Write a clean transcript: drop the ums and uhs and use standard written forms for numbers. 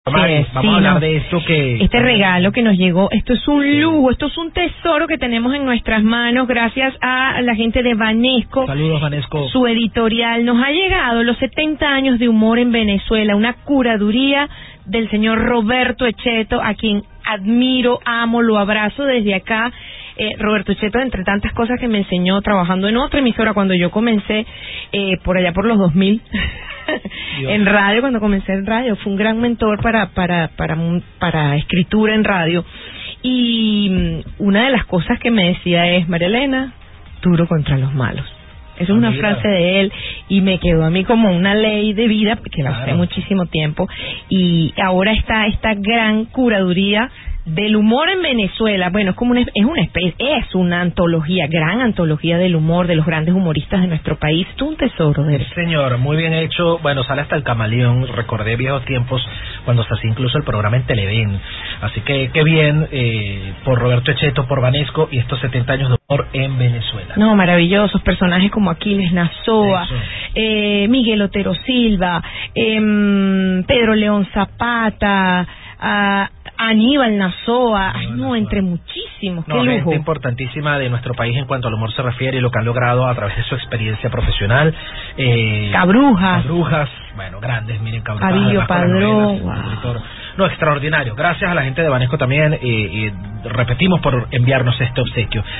Mari, vamos a hablar de esto que... Este regalo que nos llegó, esto es un lujo, esto es un tesoro que tenemos en nuestras manos gracias a la gente de Banesco. Saludos, Banesco. Su editorial nos ha llegado los 70 años de humor en Venezuela, una curaduría del señor Roberto Echeto, a quien admiro, amo, lo abrazo desde acá. Roberto Echeto, entre tantas cosas que me enseñó trabajando en otra emisora cuando yo comencé por allá por los 2000 en radio, cuando comencé en radio, fue un gran mentor para escritura en radio. Y una de las cosas que me decía es: María Elena, duro contra los malos. Esa es una frase de él y me quedó a mí como una ley de vida, que la usé muchísimo tiempo. Y ahora está esta gran curaduría del humor en Venezuela. Bueno, es una antología, gran antología del humor de los grandes humoristas de nuestro país. Es un tesoro de él. Señor, muy bien hecho. Bueno, sale hasta el camaleón. Recordé viejos tiempos cuando se hacía incluso el programa en Televen. Así que qué bien por Roberto Echeto, por Banesco y estos 70 años de humor en Venezuela. No, maravillosos personajes como Aquiles Nazoa, Miguel Otero Silva, Pedro León Zapata, Aníbal Nazoa, entre muchísimos. ¡Qué lujo! Gente importantísima de nuestro país en cuanto al humor se refiere y lo que han logrado a través de su experiencia profesional. Cabrujas, bueno, grandes, miren, Cabrujas. Avilio Padrón, No, extraordinario. Gracias a la gente de Banesco también y repetimos por enviarnos este obsequio.